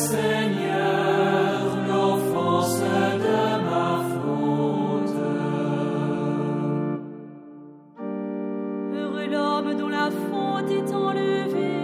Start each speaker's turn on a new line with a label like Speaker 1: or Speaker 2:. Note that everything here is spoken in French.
Speaker 1: Seigneur, l'offense de ma faute.
Speaker 2: Heureux l'homme dont la faute est enlevée.